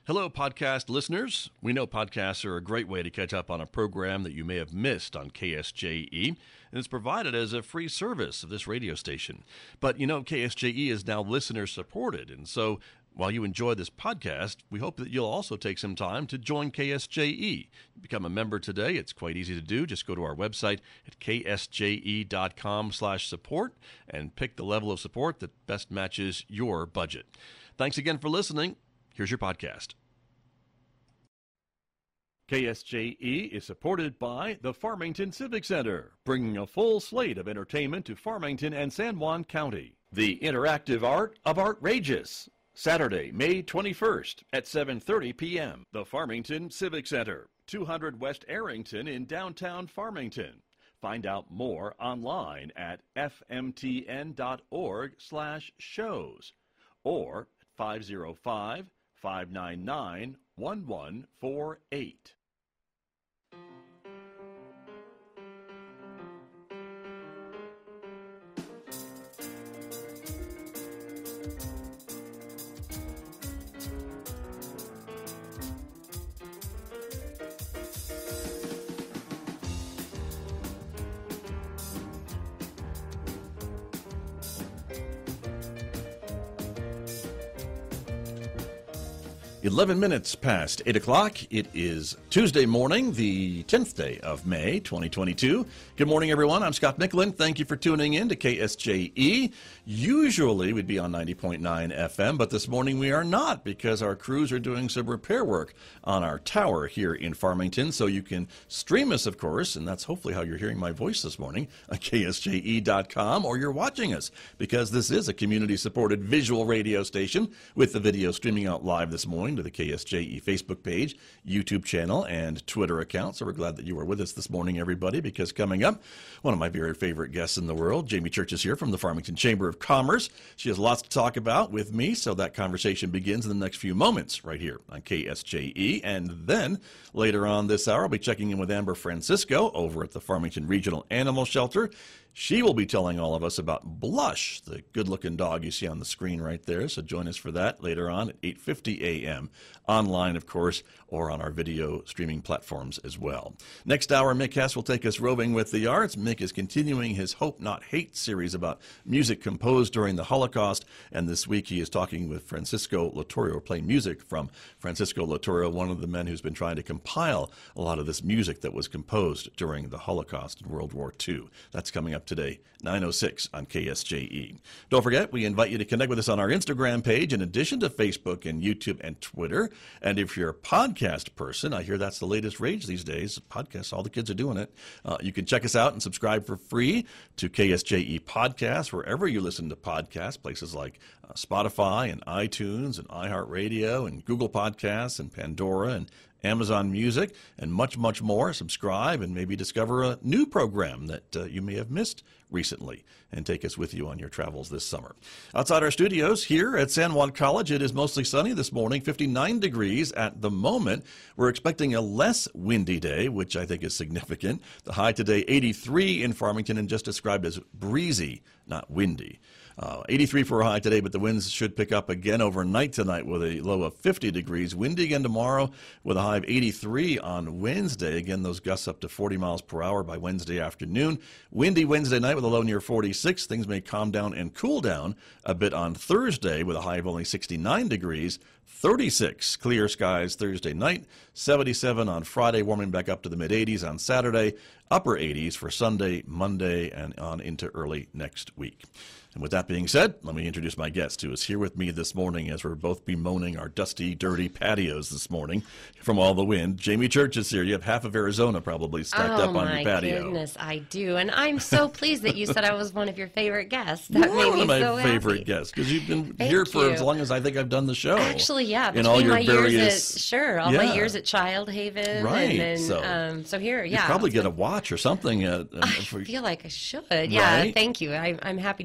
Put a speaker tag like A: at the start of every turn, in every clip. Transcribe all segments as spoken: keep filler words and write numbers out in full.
A: Hello, podcast listeners. We know podcasts are a great way to catch up on a program that you may have missed on K S J E, and it's provided as a free service of this radio station. But you know, K S J E is now listener-supported, and so while you enjoy this podcast, we hope that you'll also take some time to join K S J E. Become a member today. It's quite easy to do. Just go to our website at k s j e dot com slash support and pick the level of support that best matches your budget. Thanks again for listening. Here's your podcast. K S J E is supported by the Farmington Civic Center, bringing a full slate of entertainment to Farmington and San Juan County. The Interactive Art of Outrageous, Saturday, May twenty-first at seven thirty p.m. The Farmington Civic Center, two hundred West Arrington in downtown Farmington. Find out more online at f m t n dot org slash shows or five oh five, five nine nine, one one four eight. eleven minutes past eight o'clock. It is Tuesday morning, the tenth day of May, twenty twenty-two. Good morning, everyone. I'm Scott Micklin. Thank you for tuning in to K S J E. Usually we'd be on ninety point nine F M, but this morning we are not because our crews are doing some repair work on our tower here in Farmington. So you can stream us, of course, and that's hopefully how you're hearing my voice this morning, at k s j e dot com, or you're watching us because this is a community-supported visual radio station with the video streaming out live this morning to the K S J E Facebook page, YouTube channel, and Twitter account. So we're glad that you are with us this morning, everybody, because coming up, one of my very favorite guests in the world, Jamie Church, is here from the Farmington Chamber of Commerce. She has lots to talk about with me, so that conversation begins in the next few moments right here on K S J E. And then later on this hour, I'll be checking in with Amber Francisco over at the Farmington Regional Animal Shelter. She will be telling all of us about Blush, the good-looking dog you see on the screen right there. So join us for that later on at eight fifty a.m. online, of course, or on our video streaming platforms as well. Next hour, Mick Hess will take us roving with the arts. Mick is continuing his Hope Not Hate series about music composed during the Holocaust, and this week he is talking with Francisco Lotorio, playing music from Francisco Lotorio, one of the men who's been trying to compile a lot of this music that was composed during the Holocaust in World War Two. That's coming up today, nine oh six on K S J E. Don't forget, we invite you to connect with us on our Instagram page in addition to Facebook and YouTube and Twitter. And if you're a podcast person, I hear that's the latest rage these days. Podcasts, all the kids are doing it. Uh, you can check us out and subscribe for free to K S J E Podcasts, wherever you listen to podcasts, places like uh, Spotify and iTunes and iHeartRadio and Google Podcasts and Pandora and Amazon Music, and much, much more. Subscribe and maybe discover a new program that uh, you may have missed recently and take us with you on your travels this summer. Outside our studios here at San Juan College, it is mostly sunny this morning, fifty-nine degrees at the moment. We're expecting a less windy day, which I think is significant. The high today, eighty-three in Farmington, and just described as breezy, not windy. Uh, eighty-three for a high today, but the winds should pick up again overnight tonight with a low of fifty degrees. Windy again tomorrow with a high of eighty-three on Wednesday. Again, those gusts up to forty miles per hour by Wednesday afternoon. Windy Wednesday night with a low near forty-six. Things may calm down and cool down a bit on Thursday with a high of only sixty-nine degrees. thirty-six clear skies Thursday night. seventy-seven on Friday, warming back up to the mid-eighties on Saturday. Upper eighties for Sunday, Monday, and on into early next week. And with that being said, let me introduce my guest who is here with me this morning as we're both bemoaning our dusty, dirty patios this morning from all the wind. Jamie Church is here. You have half of Arizona probably stacked
B: oh,
A: up on your patio.
B: Oh, my goodness, I do. And I'm so pleased that you said I was one of your favorite guests. That
A: You're
B: made
A: one
B: me
A: of my
B: so
A: favorite
B: happy.
A: guests because you've been
B: Thank
A: here for
B: you.
A: as long as I think I've done the show.
B: Actually, yeah.
A: In all your
B: my
A: various...
B: years at, sure, all
A: yeah.
B: my years at Child Haven.
A: Right.
B: And then,
A: so,
B: um, so here, yeah.
A: You probably get a watch or something. Uh,
B: I
A: for...
B: feel like I should. Yeah,
A: right?
B: thank you. I, I'm happy to be here.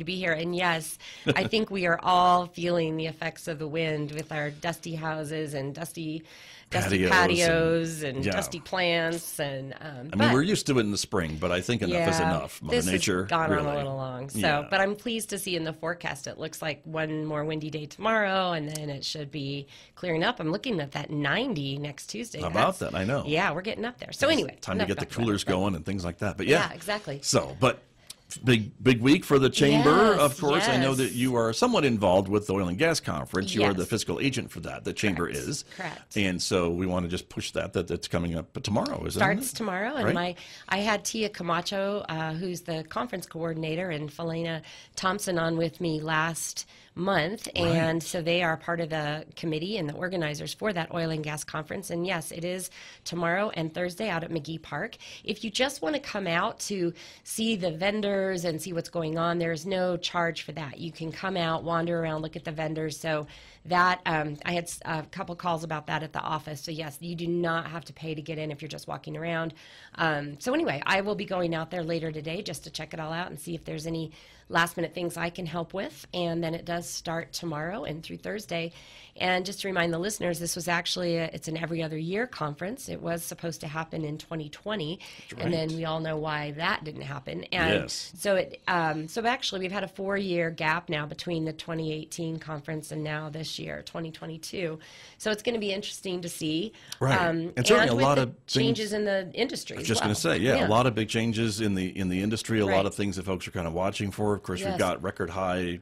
B: And yes, I think we are all feeling the effects of the wind with our dusty houses and dusty dusty
A: Patios
B: patios and,
A: and- yeah.
B: dusty plants. And um,
A: I mean,
B: but-
A: we're used to it in the spring, but I think enough is enough. Mother
B: this
A: Nature,
B: has gone
A: really.
B: on a little long. So,
A: Yeah.
B: but I'm pleased to see in the forecast it looks like one more windy day tomorrow, and then it should be clearing up. I'm looking at that ninety next Tuesday.
A: How about
B: That's-
A: that? I know.
B: Yeah, we're getting up there. So anyway,
A: Time to
B: enough
A: get the
B: about that.
A: coolers going and things like that. But yeah,
B: Yeah, exactly.
A: So, but big big week for the chamber.
B: Yes,
A: Of course, I know
B: yes.
A: that you are somewhat involved with the oil and gas conference. You are
B: Yes.
A: the fiscal agent for that. The chamber
B: Correct.
A: is
B: Correct.
A: and so we want to just push that. That that's coming up tomorrow. Isn't
B: Starts
A: it?
B: tomorrow, and
A: Right?
B: my I had Tia Camacho, uh, who's the conference coordinator, and Felena Thompson on with me last month, and so they are part of the committee and the organizers for that oil and gas conference. And yes, it is tomorrow and Thursday out at McGee Park. If you just want to come out to see the vendors and see what's going on, there's no charge for that. You can come out, wander around, look at the vendors. So that um, I had a couple calls about that at the office. So yes, you do not have to pay to get in if you're just walking around. Um, so anyway, I will be going out there later today just to check it all out and see if there's any last minute things I can help with. And then it does start tomorrow and through Thursday. And just to remind the listeners, this was actually a, it's an every other year conference. It was supposed to happen in twenty twenty,
A: right.
B: and then we all know why that didn't happen. And
A: Yes.
B: so it um, so actually we've had a four year gap now between the twenty eighteen conference and now this year, twenty twenty-two. So it's going to be interesting to see.
A: Right.
B: Um,
A: And certainly a
B: with
A: lot
B: the
A: of things-
B: changes in the industry.
A: I was
B: as
A: just
B: well.
A: going to say, yeah, a lot of big changes in the in the industry. A lot
B: Right.
A: of things that folks are kind of watching for. Of course, we've
B: Yes.
A: got record high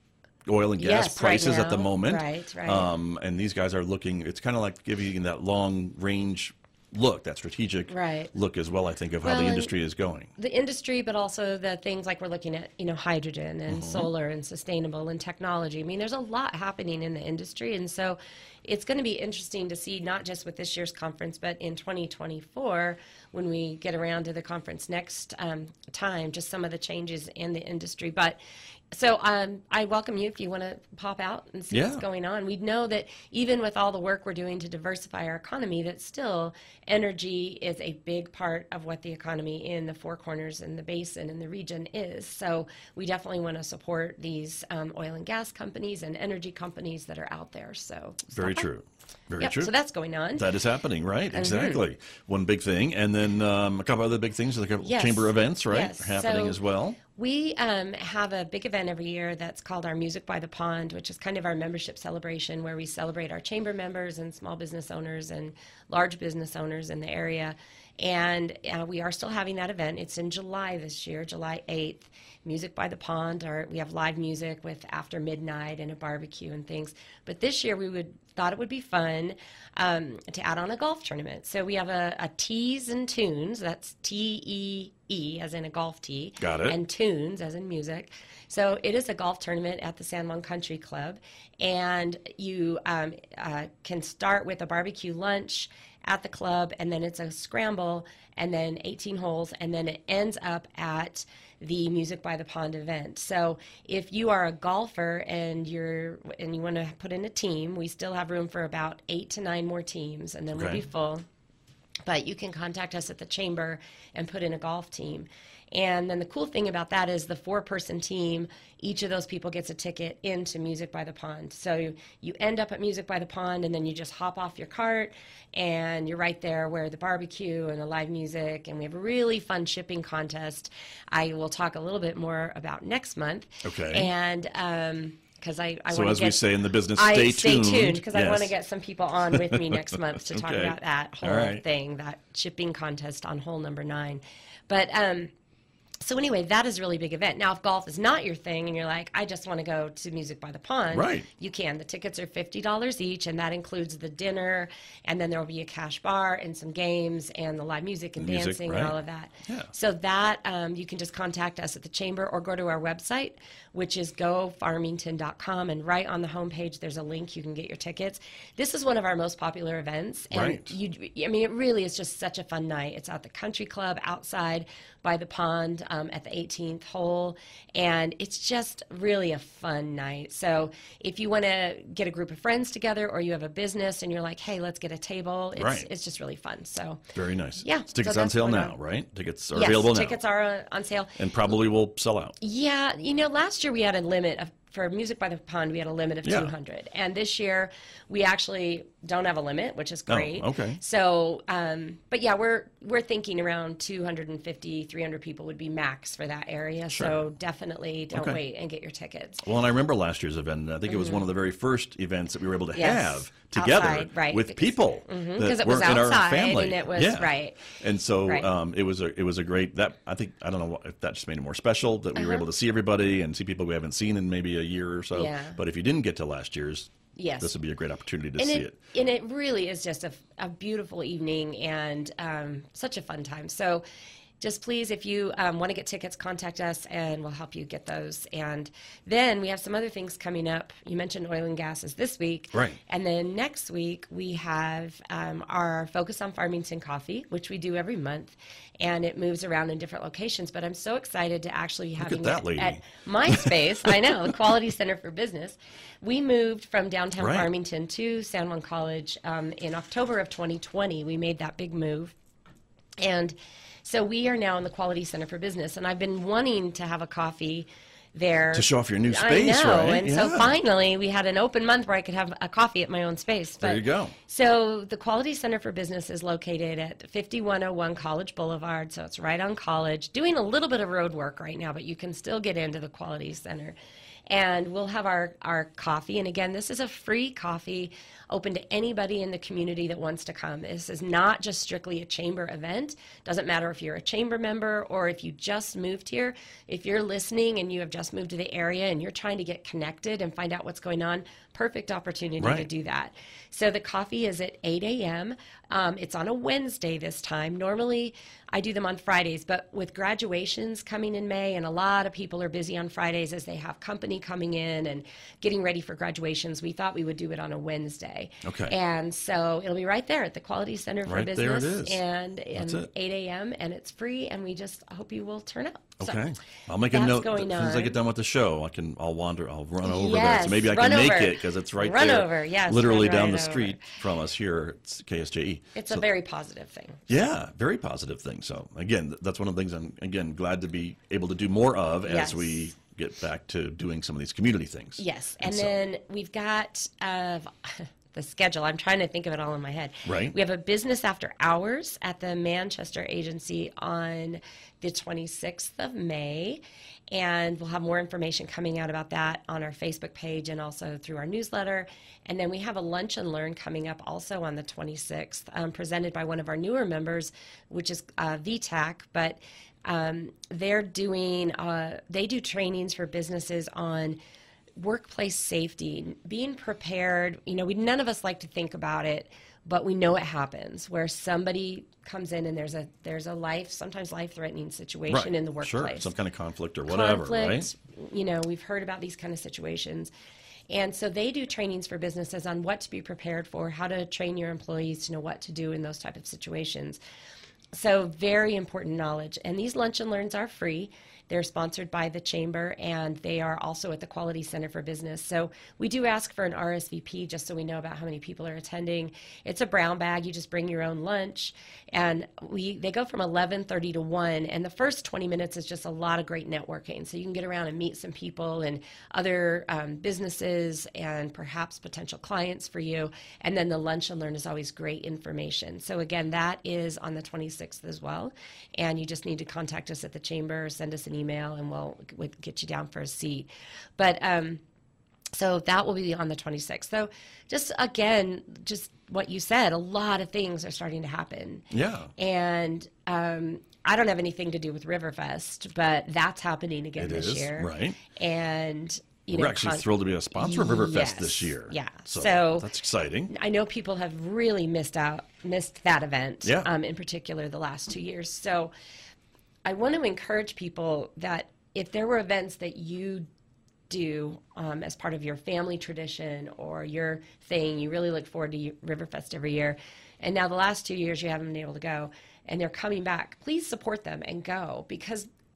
A: oil and gas
B: Yes, right
A: prices at the
B: now.
A: moment.
B: Right, right.
A: Um, and these guys are looking. It's kind of like giving you that long range look, that strategic
B: Right.
A: look as well. I think of how
B: Well,
A: the
B: and-
A: industry is going.
B: The industry, but also the things like we're looking at, you know, hydrogen and
A: Mm-hmm.
B: solar and sustainable and technology. I mean, there's a lot happening in the industry, and so it's going to be interesting to see not just with this year's conference, but in twenty twenty-four when we get around to the conference next um, time, just some of the changes in the industry. But so um, I welcome you if you want to pop out and see
A: Yeah.
B: what's going on. We know that even with all the work we're doing to diversify our economy, that still energy is a big part of what the economy in the Four Corners and the basin and the region is. So we definitely want to support these um, oil and gas companies and energy companies that are out there. So
A: Very
B: stop by.
A: true. Very
B: Yep,
A: true.
B: so that's going on.
A: That is happening, right? Exactly. One big thing, and then um, a couple other big things, like
B: Yes.
A: chamber events, right,
B: Yes.
A: are happening
B: So
A: as well.
B: We um, have a big event every year that's called our Music by the Pond, which is kind of our membership celebration where we celebrate our chamber members and small business owners and large business owners in the area. And uh, we are still having that event. It's in July this year, July eighth. Music by the Pond, or we have live music with after midnight and a barbecue and things. But this year we would thought it would be fun um, to add on a golf tournament. So we have a, a Tees and Tunes. That's T E E as in a golf tee.
A: Got it.
B: And tunes as in music. So it is a golf tournament at the San Juan Country Club, and you um, uh, can start with a barbecue lunch at the club, and then it's a scramble, and then eighteen holes, and then it ends up at the Music by the Pond event. So if you are a golfer and you're and you want to put in a team, we still have room for about eight to nine more teams, and then we'll
A: Okay.
B: be full. But you can contact us at the chamber and put in a golf team. And then the cool thing about that is the four-person team, each of those people gets a ticket into Music by the Pond. So you, you end up at Music by the Pond, and then you just hop off your cart, and you're right there where the barbecue and the live music, and we have a really fun shipping contest I will talk a little bit more about next month.
A: Okay.
B: And um, because I, I
A: So
B: want
A: as
B: to
A: we
B: get,
A: say in the business,
B: I
A: stay
B: stay
A: tuned.
B: tuned because I want to
A: Yes.
B: get some people on with me next month to talk
A: Okay.
B: about that whole
A: All right.
B: thing, that shipping contest on hole number nine. But um, so anyway, that is a really big event. Now, if golf is not your thing and you're like, I just want to go to Music by the Pond,
A: Right.
B: you can. The tickets are fifty dollars each, and that includes the dinner, and then there will be a cash bar and some games and the live music and
A: Music,
B: dancing
A: right.
B: and all of that.
A: Yeah.
B: So that um, you can just contact us at the chamber or go to our website, which is go farmington dot com, and right on the homepage there's a link you can get your tickets. This is one of our most popular events, and
A: Right.
B: you, I mean, it really is just such a fun night. It's at the country club outside by the pond. um, at the eighteenth hole, and it's just really a fun night. So if you want to get a group of friends together, or you have a business and you're like, hey, let's get a table, it's,
A: Right.
B: it's just really fun. So
A: Very nice.
B: yeah,
A: Tickets
B: so
A: on
B: that's
A: sale
B: going
A: now,
B: on.
A: right? Tickets are
B: Yes,
A: available now.
B: tickets are uh, on sale.
A: And probably will sell out.
B: Yeah, you know, last year we had a limit of, for Music by the Pond, we had a limit of
A: Yeah.
B: two hundred. And this year we actually don't have a limit, which is great.
A: Oh, okay.
B: So, um, but yeah, we're we're thinking around two hundred fifty, three hundred people would be max for that area.
A: Sure.
B: So definitely don't
A: Okay.
B: wait and get your tickets.
A: Well, and I remember last year's event. I think it was one of the very first events that we were able to
B: Mm-hmm. Yes.
A: have together
B: Outside, right,
A: with
B: because-
A: people
B: Mhm,
A: that
B: 'cause it was
A: weren't in our
B: outside
A: family.
B: and it was-
A: yeah.
B: right.
A: And so
B: Right.
A: um, it was a it was a great that I think I don't know if that just made it more special that we were
B: Uh-huh.
A: able to see everybody and see people we haven't seen in maybe a year or so.
B: Yeah.
A: But if you didn't get to last year's,
B: Yes.
A: this would be a great opportunity to
B: And
A: see
B: it,
A: it.
B: and it really is just a, a beautiful evening and um, such a fun time. So just please, if you um, want to get tickets, contact us and we'll help you get those. And then we have some other things coming up. You mentioned oil and gases this week.
A: Right.
B: And then next week we have um, our Focus on Farmington Coffee, which we do every month. And it moves around in different locations. But I'm so excited to actually be having
A: that
B: it
A: lady.
B: at my space. I know, the Quality Center for Business. We moved from downtown
A: Right.
B: Farmington to San Juan College um, in October of twenty twenty. We made that big move. And so we are now in the Quality Center for Business. And I've been wanting to have a coffee there.
A: To show off your new space,
B: I know.
A: right?
B: And so
A: Yeah.
B: finally we had an open month where I could have a coffee at my own space. But,
A: There you go.
B: So the Quality Center for Business is located at fifty-one oh one College Boulevard. So it's right on College. Doing a little bit of road work right now, but you can still get into the Quality Center. And we'll have our, our coffee. And again, this is a free coffee open to anybody in the community that wants to come. This is not just strictly a chamber event. Doesn't matter if you're a chamber member or if you just moved here. If you're listening and you have just moved to the area and you're trying to get connected and find out what's going on, perfect opportunity to
A: Right.
B: do that. So the coffee is at eight a.m. Um, it's on a Wednesday this time. Normally I do them on Fridays, but with graduations coming in May and a lot of people are busy on Fridays as they have company coming in and getting ready for graduations, we thought we would do it on a Wednesday.
A: Okay.
B: And so it'll be right there at the Quality Center for
A: Right there it
B: Business
A: is.
B: and,
A: That's
B: and
A: it.
B: eight a.m. and it's free and we just hope you will turn out. So,
A: Okay, I'll make a
B: that's
A: note.
B: going
A: As soon as I
B: on.
A: get done with the show, I can. I'll wander. I'll run over there.
B: Yes,
A: So maybe I
B: run
A: can make
B: over.
A: it because it's right
B: Run
A: there.
B: over, yes,
A: literally
B: run
A: down
B: right
A: the
B: over.
A: street from us here at K S J E.
B: It's
A: So-
B: a very positive thing.
A: yeah, very positive thing. So again, th- that's one of the things I'm again glad to be able to do more of as
B: Yes.
A: we get back to doing some of these community things.
B: Yes, and,
A: so-
B: then we've got uh, the schedule. I'm trying to think of it all in my head.
A: Right.
B: We have a business after hours at the Manchester Agency on the twenty-sixth of May, and we'll have more information coming out about that on our Facebook page and also through our newsletter. And then we have a lunch and learn coming up also on the twenty-sixth, um, presented by one of our newer members, which is uh, V TAC, but um, they're doing uh, they do trainings for businesses on workplace safety, being prepared. You know, we none of us like to think about it, but we know it happens where somebody comes in and there's a there's a life sometimes life threatening situation
A: Right.
B: in the workplace.
A: Sure, some kind of conflict or whatever,
B: Conflict,
A: right?
B: You know, we've heard about these kind of situations. And so they do trainings for businesses on what to be prepared for, how to train your employees to know what to do in those type of situations. So very important knowledge. And these lunch and learns are free. They're sponsored by the Chamber, and they are also at the Quality Center for Business. So we do ask for an R S V P just so we know about how many people are attending. It's a brown bag. You just bring your own lunch. And we they go from eleven thirty to one, and the first twenty minutes is just a lot of great networking. So you can get around and meet some people and other um, businesses and perhaps potential clients for you. And then the lunch and learn is always great information. So again, that is on the twenty-sixth as well. And you just need to contact us at the Chamber, send us an email, and we'll, we'll get you down for a seat. But um, so that will be on the twenty-sixth. So just again, just what you said, a lot of things are starting to happen.
A: Yeah.
B: And um, I don't have anything to do with Riverfest, but that's happening again
A: It
B: this
A: is,
B: year.
A: right.
B: And you
A: We're
B: know,
A: actually
B: con-
A: thrilled to be a sponsor of Riverfest
B: Yes,
A: this year.
B: yeah.
A: So,
B: So-
A: that's exciting.
B: I know people have really missed out, missed that event,
A: Yeah.
B: um, in particular the last two years. So I want to encourage people that if there were events that you do um, as part of your family tradition or your thing, you really look forward to Riverfest every year, and now the last two years you haven't been able to go, and they're coming back, please support them and go, because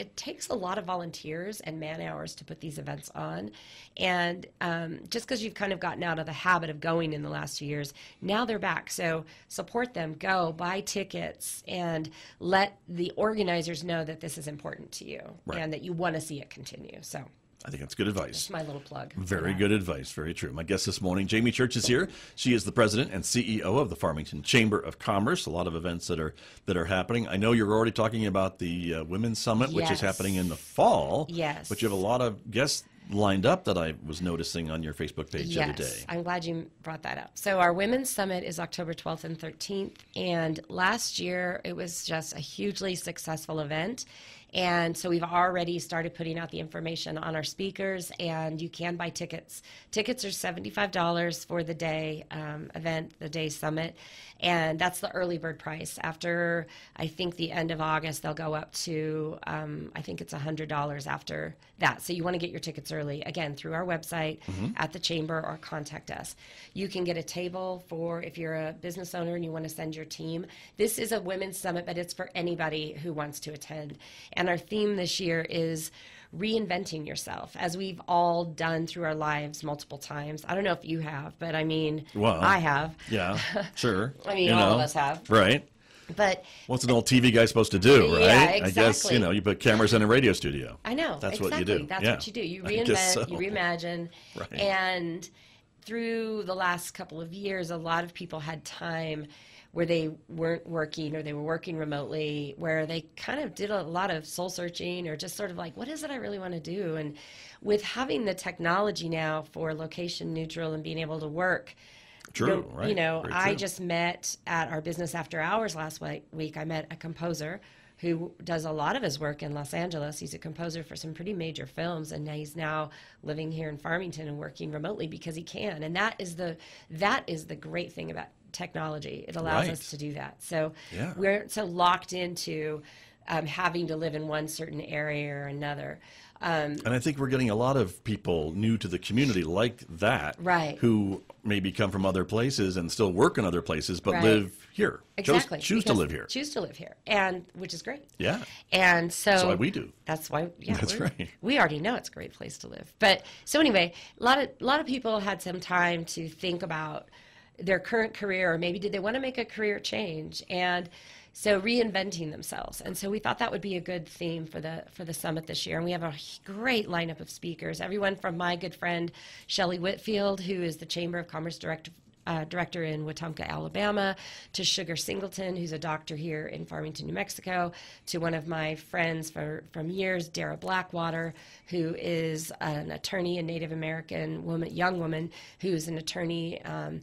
B: it takes a lot of volunteers and man hours to put these events on. And um, just because you've kind of gotten out of the habit of going in the last few years, now they're back. So support them, go, buy tickets, and let the organizers know that this is important to you
A: right.
B: and that you want to see it continue. So
A: I think that's good advice.
B: that's my little plug.
A: Very good advice. Very true. My guest this morning, Jamie Church, is here. She is the president and C E O of the Farmington Chamber of Commerce. A lot of events that are that are happening. I know you're already talking about the uh, Women's Summit,
B: Yes.
A: which is happening in the fall.
B: Yes.
A: But you have a lot of guests lined up that I was noticing on your Facebook page the other day.
B: Yes, I'm glad you brought that up. So our Women's Summit is October twelfth and thirteenth, and last year it was just a hugely successful event. And so we've already started putting out the information on our speakers, and you can buy tickets. Tickets are seventy-five dollars for the day um, event, the day summit, and that's the early bird price. After, I think, the end of August, they'll go up to, um, I think it's one hundred dollars after that. So you want to get your tickets early, again, through our website mm-hmm. at the Chamber, or contact us. You can get a table for if you're a business owner and you want to send your team. This is a women's summit, but it's for anybody who wants to attend. And our theme this year is reinventing yourself, as we've all done through our lives multiple times. I don't know if you have, but I mean,
A: well,
B: I have.
A: Yeah, sure.
B: I mean,
A: you
B: all
A: know,
B: of us have.
A: Right.
B: But
A: what's an old T V guy supposed to do, right?
B: Yeah,
A: I guess,
B: exactly.
A: you know, you put cameras in a radio studio.
B: I know.
A: That's
B: exactly.
A: what you do.
B: That's
A: yeah.
B: what you do. You
A: I guess
B: reinvent,
A: so.
B: you reimagine.
A: Right.
B: And through the last couple of years, a lot of people had time where they weren't working, or they were working remotely, where they kind of did a lot of soul searching, or just sort of like, what is it I really want to do? And with having the technology now for location neutral and being able to work,
A: True,
B: you know,
A: right.
B: You know,
A: Very
B: I
A: true.
B: just met at our Business After Hours last week, week, I met a composer who does a lot of his work in Los Angeles. He's a composer for some pretty major films, and he's now living here in Farmington and working remotely because he can. And that is the that is the great thing about technology. It allows
A: Right.
B: us to do that. So
A: Yeah.
B: we're so locked into um, having to live in one certain area or another. Um,
A: And I think we're getting a lot of people new to the community like that,
B: Right.
A: who maybe come from other places and still work in other places, but
B: Right.
A: live here.
B: exactly.
A: Choose, choose to
B: because-
A: live here.
B: Choose to live here, and which is great.
A: Yeah.
B: And so
A: That's why we do.
B: That's why, yeah,
A: That's
B: we're-
A: right.
B: We already know it's a great place to live. But so anyway, a lot of a lot of people had some time to think about their current career, or maybe did they want to make a career change, and so reinventing themselves. And so we thought that would be a good theme for the for the summit this year. And we have a great lineup of speakers. Everyone from my good friend Shelley Whitfield, who is the Chamber of Commerce director. Uh, director in Wetumpka, Alabama, to Sugar Singleton, who's a doctor here in Farmington, New Mexico, to one of my friends for, from years, Dara Blackwater, who is an attorney, a Native American woman, young woman who's an attorney, um,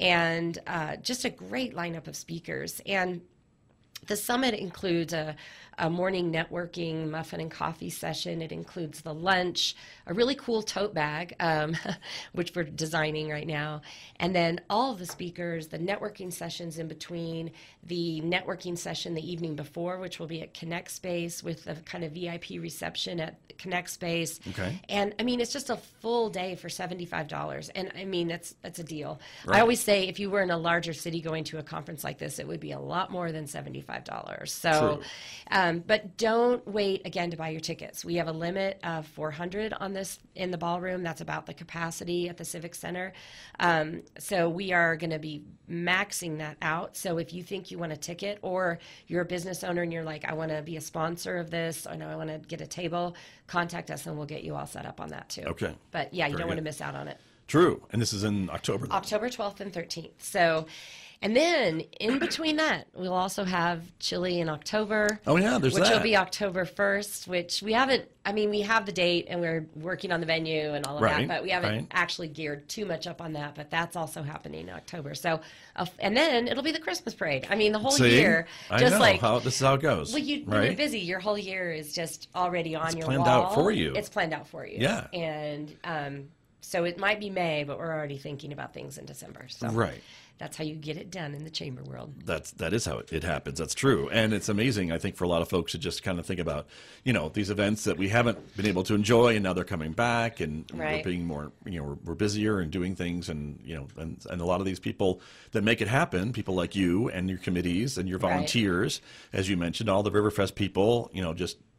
B: and uh, just a great lineup of speakers. And the summit includes a, a morning networking muffin and coffee session. It includes the lunch, a really cool tote bag, um, which we're designing right now, and then all of the speakers, the networking sessions in between, the networking session the evening before, which will be at Connect Space with a kind of V I P reception at Connect Space.
A: Okay.
B: And I mean, it's just a full day for seventy-five dollars. And I mean, that's that's a deal.
A: Right.
B: I always say if you were in a larger city going to a conference like this, it would be a lot more than seventy-five dollars. So,
A: True.
B: um, but don't wait again to buy your tickets. We have a limit of four hundred on this in the ballroom. That's about the capacity at the Civic Center. Um, so we are going to be maxing that out. So if you think you want a ticket, or you're a business owner and you're like, I want to be a sponsor of this, or no, I want to get a table, contact us and we'll get you all set up on that too.
A: Okay.
B: But yeah, you
A: Very
B: don't want to
A: good.
B: miss out on it.
A: True. And this is in October. then.
B: October twelfth and thirteenth. So, and then in between that, we'll also have Chili in October.
A: Oh, yeah, there's
B: which
A: that.
B: will be October first, which we haven't, I mean, we have the date and we're working on the venue and all of
A: Right,
B: that, but we haven't
A: right.
B: actually geared too much up on that, but that's also happening in October. So, uh, and then it'll be the Christmas parade. I mean, the whole
A: See?
B: year,
A: I
B: just
A: know
B: like,
A: how this is how it goes.
B: well, you, when
A: right?
B: you're busy, your whole year is just already on
A: It's
B: your
A: planned
B: wall.
A: out for you.
B: It's planned out for you.
A: Yeah.
B: And um, so it might be May, but we're already thinking about things in December. So
A: Right.
B: that's how you get it done in the chamber world.
A: That's that is how it, it happens. That's true, and it's amazing. I think for a lot of folks to just kind of think about, you know, these events that we haven't been able to enjoy, and now they're coming back, and
B: Right.
A: we're being more, you know, we're, we're busier and doing things, and you know, and and a lot of these people that make it happen, people like you and your committees and your
B: Right.
A: volunteers, as you mentioned, all the Riverfest people, you know, just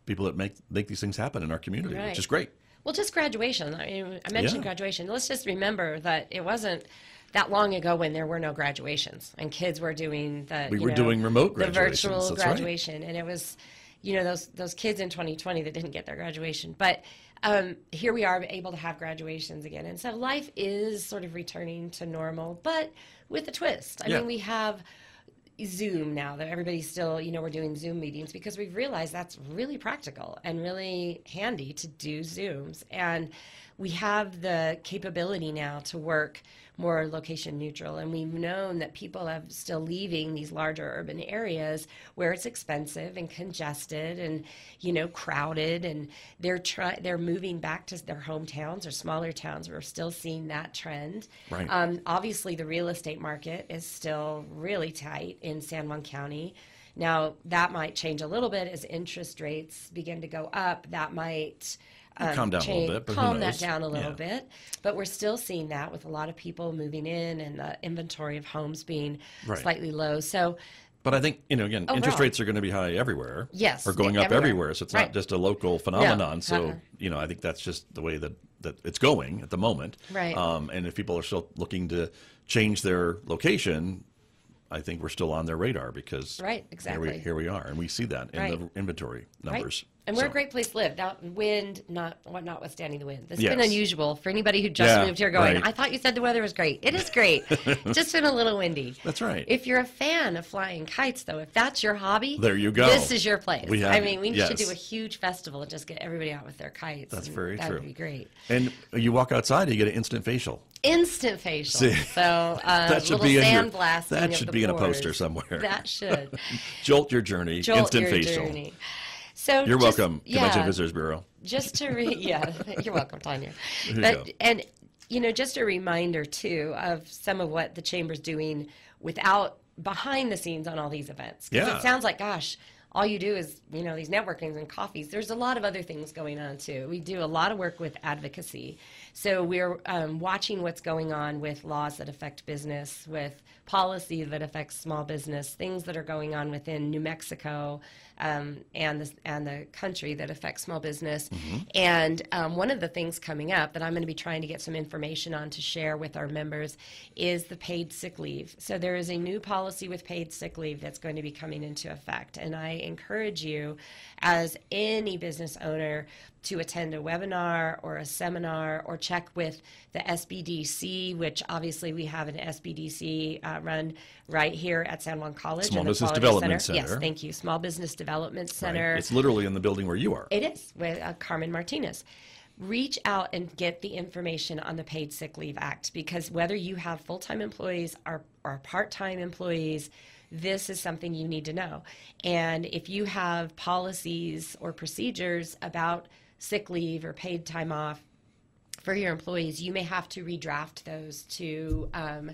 A: people that make make these things happen in our community,
B: Right.
A: which is great.
B: Well, just graduation. I mean, I mentioned
A: Yeah.
B: graduation. Let's just remember that it wasn't that long ago when there were no graduations and kids were doing the
A: We
B: you
A: were
B: know,
A: doing remote
B: the
A: graduations.
B: virtual
A: That's right.
B: graduation, and it was, you know, those those kids in twenty twenty that didn't get their graduation. But um, here we are able to have graduations again, and so life is sort of returning to normal, but with a twist. I
A: Yeah.
B: mean, we have Zoom now that everybody's still, you know, we're doing Zoom meetings because we've realized that's really practical and really handy to do Zooms. And we have the capability now to work more location neutral. And we've known that people are still leaving these larger urban areas where it's expensive and congested and, you know, crowded. And they're try- they're moving back to their hometowns or smaller towns. We're still seeing that trend.
A: Right.
B: Um, obviously, the real estate market is still really tight in San Juan County. Now, that might change a little bit as interest rates begin to go up. That might um,
A: Calm down a little
B: change-
A: bit, but who
B: calm that
A: knows?
B: down a little
A: Yeah.
B: bit. But we're still seeing that with a lot of people moving in and the inventory of homes being
A: Right.
B: slightly low. So,
A: But I think, you know, again, interest
B: Overall.
A: rates are going to be high everywhere.
B: Yes,
A: Or going up
B: everywhere.
A: everywhere. So it's
B: Right.
A: not just a local phenomenon. So,
B: uh-uh.
A: you know, I think that's just the way that, that it's going at the moment.
B: Right.
A: Um, and if people are still looking to change their location, I think we're still on their radar because
B: Right,
A: here we,
B: exactly.
A: here we are. And we see that in
B: Right.
A: the inventory numbers.
B: Right. And we're
A: So-
B: a great place to live. Now, wind, not what notwithstanding the wind. It's
A: Yes.
B: been unusual for anybody who just
A: Yeah,
B: moved here going,
A: right.
B: I thought you said the weather was great. It is great. Just been a little windy.
A: That's right.
B: If you're a fan of flying kites, though, if that's your hobby,
A: There you go.
B: This is your place.
A: We have
B: I
A: it.
B: mean, we
A: Yes.
B: should do a huge festival and just get everybody out with their kites.
A: That's
B: and
A: very
B: that
A: true.
B: would be great.
A: And you walk outside, you get an instant facial.
B: Instant facial.
A: See,
B: so uh,
A: that should
B: little
A: be in your,
B: sandblasting
A: that
B: of
A: should
B: the
A: be in a
B: pores.
A: poster somewhere.
B: That should.
A: Jolt your journey,
B: Jolt
A: instant
B: your
A: facial.
B: journey. So
A: You're
B: just-
A: welcome,
B: yeah.
A: Convention Visitors Bureau.
B: Just to re- yeah, you're welcome, Tanya.
A: There you
B: But
A: go.
B: and you know, just a reminder too of some of what the chamber's doing without behind the scenes on all these events. 'Cause
A: Yeah.
B: it sounds like, gosh, all you do is you know these networkings and coffees. There's a lot of other things going on too. We do a lot of work with advocacy, so we're um, watching what's going on with laws that affect business, with policy that affects small business, things that are going on within New Mexico. Um, and the and the country that affects small business. And um, one of the things coming up that I'm going to be trying to get some information on to share with our members is the paid sick leave. So there is a new policy with paid sick leave that's going to be coming into effect. And I encourage you, as any business owner, to attend a webinar or a seminar or check with the S B D C, which obviously we have an S B D C uh, run right here at San Juan College.
A: Small
B: in the
A: Business
B: Quality
A: Development
B: Yes,
A: Center.
B: thank you. Small Business Development
A: Right?
B: Center.
A: It's literally in the building where you are.
B: It is with uh, Carmen Martinez. Reach out and get the information on the Paid Sick Leave Act, because whether you have full-time employees or, or part-time employees, this is something you need to know. And if you have policies or procedures about sick leave or paid time off for your employees, you may have to redraft those to um,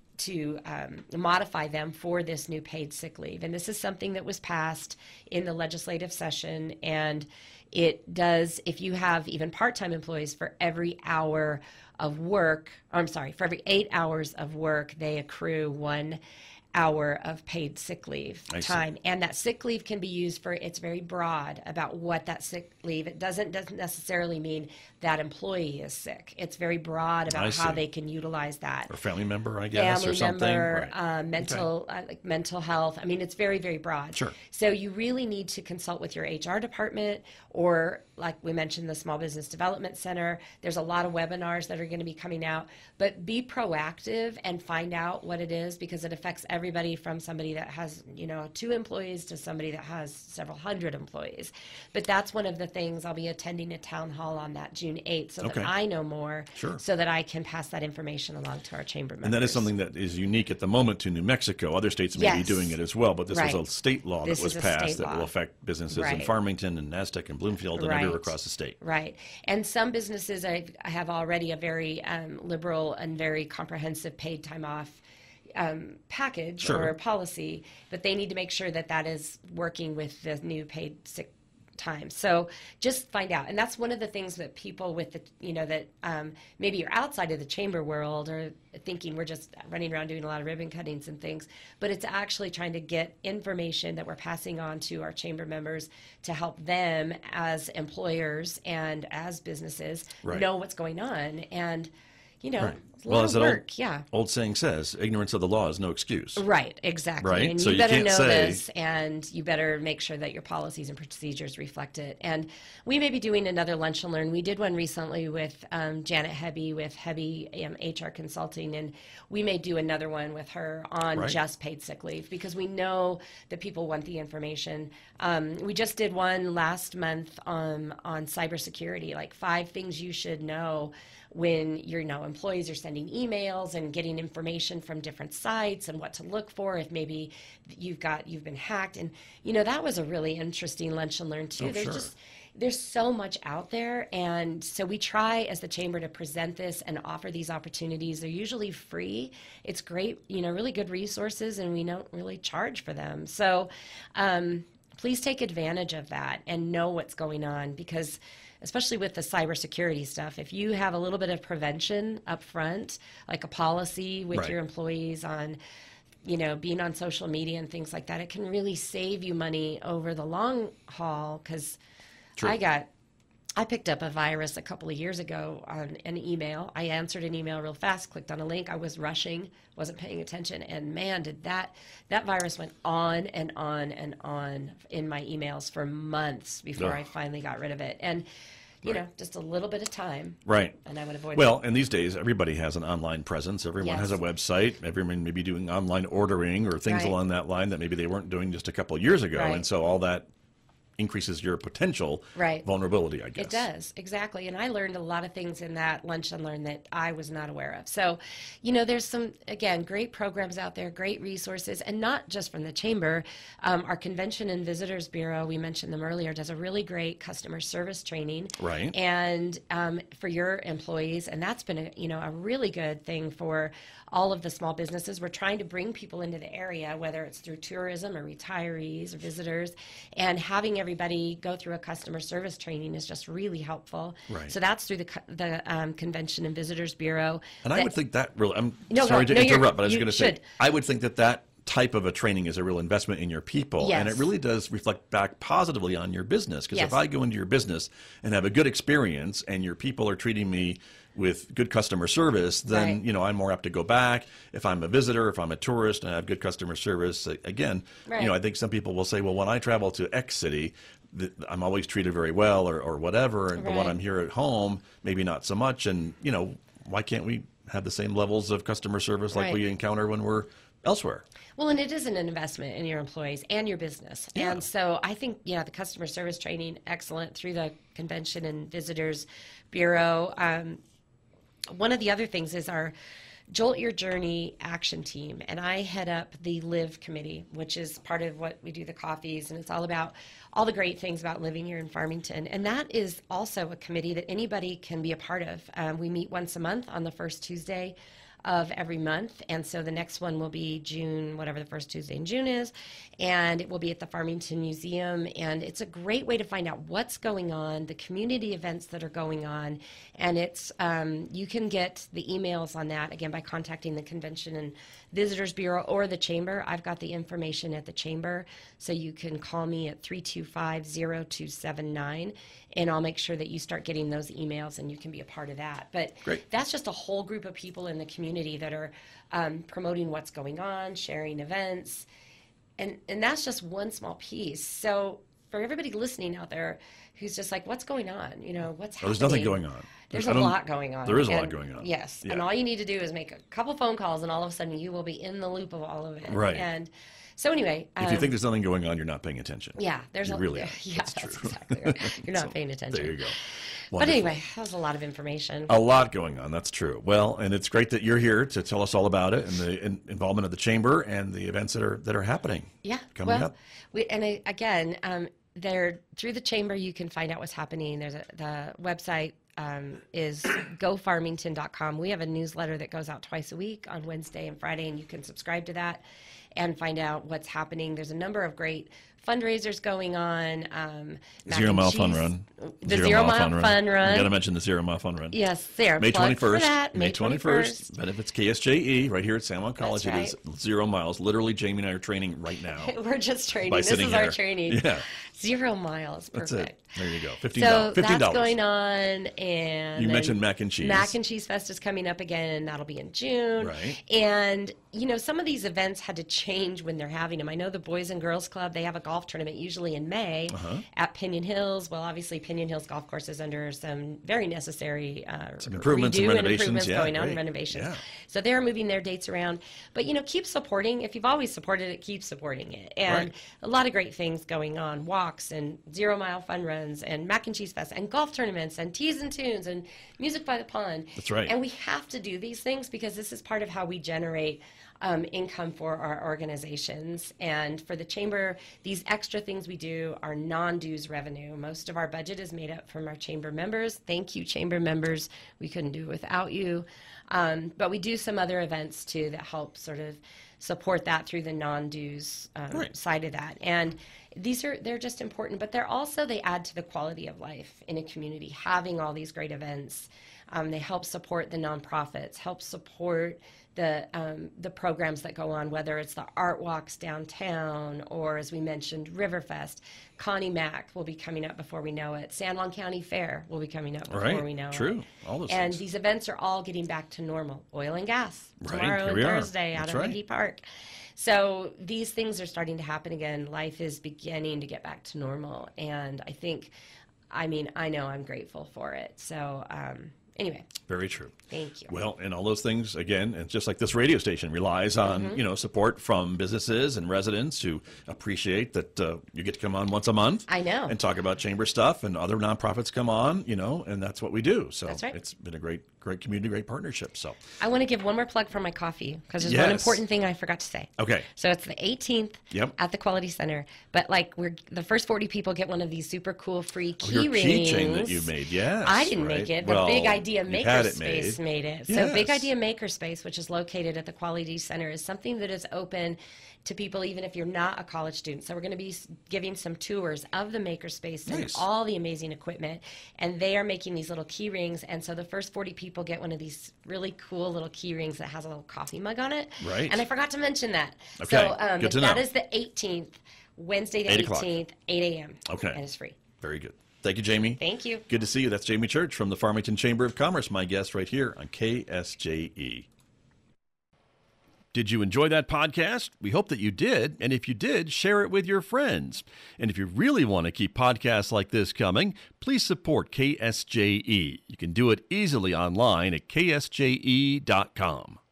B: to um, modify them for this new paid sick leave. And this is something that was passed in the legislative session, and it does, if you have even part-time employees, for every hour of work, I'm sorry, for every eight hours of work, they accrue one hour of paid sick leave
A: I see.
B: time. And that sick leave can be used for, it's very broad about what that sick leave, it doesn't, doesn't necessarily mean that employee is sick. It's very broad
A: I
B: about how
A: see.
B: they can utilize that.
A: Or family member, I guess,
B: Family
A: or something.
B: member,
A: Right.
B: uh, mental, uh, like mental health. I mean, it's very, very broad.
A: Sure.
B: So you really need to consult with your H R department, or like we mentioned, the Small Business Development Center. There's a lot of webinars that are going to be coming out, but be proactive and find out what it is, because it affects everybody from somebody that has, you know, two employees to somebody that has several hundred employees. But that's one of the things. I'll be attending a town hall on that June eighth, so
A: Okay.
B: that I know more,
A: Sure.
B: so that I can pass that information along to our chamber members.
A: And that is something that is unique at the moment to New Mexico. Other states may be
B: Yes.
A: doing it as well, but this
B: Right.
A: was a state law
B: This
A: that was
B: is a state
A: passed that
B: law.
A: will affect businesses in
B: Right.
A: Farmington and Aztec and Bloomfield and everywhere
B: Right.
A: across the state.
B: Right. And some businesses I I have already a very um, liberal and very comprehensive paid time off um, package
A: Sure.
B: or policy, but they need to make sure that that is working with the new paid sick time. So just find out. And that's one of the things that people with the, you know, that um, maybe you're outside of the chamber world or thinking we're just running around doing a lot of ribbon cuttings and things, but it's actually trying to get information that we're passing on to our chamber members to help them as employers and as businesses
A: right.
B: know what's going on. And, you know,
A: right.
B: a
A: well,
B: lot
A: as
B: of
A: that
B: work,
A: old,
B: yeah.
A: old saying says, ignorance of the law is no excuse.
B: Right, exactly.
A: Right?
B: And
A: So
B: you
A: you
B: better
A: can't
B: know
A: say-
B: this, and you better make sure that your policies and procedures reflect it. And we may be doing another Lunch and Learn. We did one recently with um, Janet Hebby with Hebby um, H R Consulting, and we may do another one with her on
A: Right.
B: just paid sick leave because we know that people want the information. Um, we just did one last month on, on cybersecurity, like five things you should know when your you know, employees are sending emails and getting information from different sites and what to look for if maybe you've got you've been hacked. And you know that was a really interesting Lunch and Learn too.
A: Oh,
B: There's
A: sure.
B: just there's so much out there, and so we try as the chamber to present this and offer these opportunities. They're usually free. It's great, you know, really good resources, and we don't really charge for them. So um, please take advantage of that and know what's going on, because especially with the cybersecurity stuff, if you have a little bit of prevention up front, like a policy with
A: Right.
B: your employees on, you know, being on social media and things like that, it can really save you money over the long haul. Because I got, I picked up a virus a couple of years ago on an email. I answered an email real fast, clicked on a link. I was rushing, wasn't paying attention, and man, did that that virus went on and on and on in my emails for months before
A: Ugh.
B: I finally got rid of it. And you
A: Right.
B: know, just a little bit of time,
A: Right.
B: and I would avoid.
A: Well, and these days, everybody has an online presence. Everyone
B: Yes.
A: has a website. Everyone may be doing online ordering or things
B: Right.
A: along that line that maybe they weren't doing just a couple of years ago.
B: Right.
A: And so all that increases your potential
B: Right.
A: vulnerability, I guess.
B: It does, exactly. And I learned a lot of things in that Lunch and Learn that I was not aware of. So, you know, there's some, again, great programs out there, great resources, and not just from the Chamber. Um, our Convention and Visitors Bureau, we mentioned them earlier, does a really great customer service training.
A: Right.
B: And um, for your employees, and that's been, a, you know, a really good thing for all of the small businesses. We're trying to bring people into the area, whether it's through tourism or retirees or visitors, and having everybody go through a customer service training is just really helpful.
A: Right.
B: So that's through the co- the um, Convention and Visitors Bureau.
A: And I
B: that-
A: would think that really, I'm
B: No,
A: sorry
B: no,
A: to
B: no, you're-
A: interrupt, but I was
B: you
A: going to say,
B: should.
A: I would think that that type of a training is a real investment in your people. And it
B: Yes.
A: really does reflect back positively on your business. Because
B: Yes.
A: if I go into your business and have a good experience and your people are treating me with good customer service, then,
B: Right.
A: you know, I'm more apt to go back. If I'm a visitor, if I'm a tourist and I have good customer service, a- again,
B: Right.
A: you know, I think some people will say, well, when I travel to X city, th- I'm always treated very well or, or whatever. And but when
B: Right.
A: I'm here at home, maybe not so much. And, you know, why can't we have the same levels of customer service like
B: Right.
A: we encounter when we're elsewhere?
B: Well, and it is an investment in your employees and your business.
A: Yeah.
B: And so I think, yeah, the customer service training, excellent through the Convention and Visitors Bureau. Um, one of the other things is our Jolt Your Journey action team, and I head up the Live Committee, which is part of what we do, the coffees, and it's all about all the great things about living here in Farmington. And that is also a committee that anybody can be a part of. Um, we meet once a month on the first Tuesday of every month, and so the next one will be June, whatever the first Tuesday in June is, and it will be at the Farmington Museum. And it's a great way to find out what's going on, the community events that are going on, and it's um, you can get the emails on that again by contacting the Convention and Visitors Bureau or the Chamber. I've got the information at the Chamber, so you can call me at three two five, zero two seven nine, and I'll make sure that you start getting those emails and you can be a part of that. But
A: Great.
B: that's just a whole group of people in the community that are um, promoting what's going on, sharing events, and and that's just one small piece. So for everybody listening out there who's just like, what's going on? You know, what's
A: Well,
B: happening?
A: there's nothing going on.
B: There's
A: I
B: a
A: don't-
B: lot going on.
A: There is a lot
B: And-
A: going on.
B: Yes.
A: Yeah.
B: And all you need to do is make a couple phone calls, and all of a sudden you will be in the loop of all of it.
A: Right.
B: And so anyway.
A: If you
B: um,
A: think there's nothing going on, you're not paying attention.
B: yeah, there's
A: You
B: a
A: really are.
B: yeah,
A: That's
B: that's,
A: true.
B: exactly right. You're not
A: So,
B: paying attention.
A: There you go.
B: But
A: Wonderful.
B: anyway, that was a lot of information.
A: A lot going on. That's true. Well, and it's great that you're here to tell us all about it and the in, involvement of the chamber and the events that are that are happening.
B: Yeah,
A: coming
B: well,
A: up.
B: We, and I, again, um, there through the chamber you can find out what's happening. There's a, the website um, is go farmington dot com. We have a newsletter that goes out twice a week on Wednesday and Friday, and you can subscribe to that. and find out what's happening. There's a number of great fundraisers going on. Um, mac
A: Zero
B: and
A: Mile
B: cheese-
A: Fun Run.
B: The Zero, Mile, Fun Run.
A: You got to mention the Zero Mile Fun Run.
B: Yes, Sarah.
A: May
B: plug for
A: twenty-first.
B: that,
A: May twenty-first. Benefits K S J E right here at San Juan College.
B: That's
A: It is zero miles. Literally, Jamie and I are training right now.
B: We're just training.
A: By
B: This
A: sitting
B: is our
A: here.
B: training.
A: Yeah.
B: Zero miles.
A: That's
B: Perfect.
A: it. There you go. fifteen
B: So
A: dollars. fifteen
B: that's
A: dollars.
B: going on, and
A: You
B: then
A: mentioned Mac and Cheese.
B: Mac and Cheese Fest is coming up again, and that'll be in June.
A: Right.
B: And you know, some of these events had to change when they're having them. I know the Boys and Girls Club, they have a golf tournament usually in May
A: Uh-huh.
B: at Pinion Hills. Well, obviously Pinion Hills Golf Course is under some very necessary uh,
A: Some improvements and
B: redo
A: renovations.
B: improvements
A: Yeah,
B: going on,
A: great.
B: and renovations.
A: Yeah.
B: So they're moving their dates around. But you know, keep supporting. If you've always supported it, keep supporting it. And
A: Right.
B: a lot of great things going on: walks and zero mile fun runs and Mac and Cheese Fest and golf tournaments and teas and tunes and music by the pond.
A: That's right.
B: And we have to do these things because this is part of how we generate um, income for our organizations. And for the chamber, these extra things we do are non-dues revenue. Most of our budget is made up from our chamber members. Thank you, chamber members. We couldn't do it without you. Um, but we do some other events too that help sort of support that through the non-dues um,
A: Right.
B: side of that. And these are, they're just important, but they're also, they add to the quality of life in a community, having all these great events. Um, they help support the nonprofits, help support the um, the programs that go on, whether it's the art walks downtown or, as we mentioned, Riverfest. Connie Mack will be coming up before we know it. San Juan County Fair will be coming up before
A: Right.
B: we know
A: True.
B: it.
A: All those
B: and
A: things.
B: these events are all getting back to normal. Oil and gas
A: Right.
B: tomorrow
A: Here
B: and
A: we are.
B: Thursday out
A: That's
B: of
A: right.
B: Mindy Park. So these things are starting to happen again. Life is beginning to get back to normal. And I think, I mean, I know I'm grateful for it. So um, anyway,
A: Very true.
B: thank you.
A: Well, and all those things, again, and just like this radio station relies on,
B: Mm-hmm.
A: you know, support from businesses and residents who appreciate that uh, you get to come on once a month.
B: I know.
A: And talk about chamber stuff, and other nonprofits come on, you know, and that's what we do. So
B: That's right.
A: it's been a great, great community, great partnership. So,
B: I want to give one more plug for my coffee because there's
A: Yes.
B: one important thing I forgot to say.
A: okay.
B: So it's the eighteenth
A: Yep.
B: at the Quality Center. But like we're the first forty people get one of these super cool free
A: Oh,
B: key
A: your
B: rings.
A: keychain that you made, yes.
B: I didn't
A: right?
B: make it. The
A: Well,
B: Big Idea
A: you had it
B: Makerspace
A: made.
B: made it. So
A: Yes.
B: Big Idea Makerspace, which is located at the Quality Center, is something that is open to people even if you're not a college student. So we're going to be s- giving some tours of the Makerspace and
A: Nice.
B: all the amazing equipment. And they are making these little key rings. And so the first forty people get one of these really cool little key rings that has a little coffee mug on it.
A: Right.
B: And I forgot to mention that.
A: Okay.
B: So um,
A: Good to
B: that
A: know.
B: is the eighteenth, Wednesday the
A: Eight o'clock.
B: eighteenth, eight a.m.
A: Okay.
B: And it's free.
A: Very good. Thank you, Jamie.
B: Thank you.
A: Good to see you. That's Jamie Church from the Farmington Chamber of Commerce, my guest right here on K S J E. Did you enjoy that podcast? We hope that you did. And if you did, share it with your friends. And if you really want to keep podcasts like this coming, please support K S J E. You can do it easily online at K S J E dot com.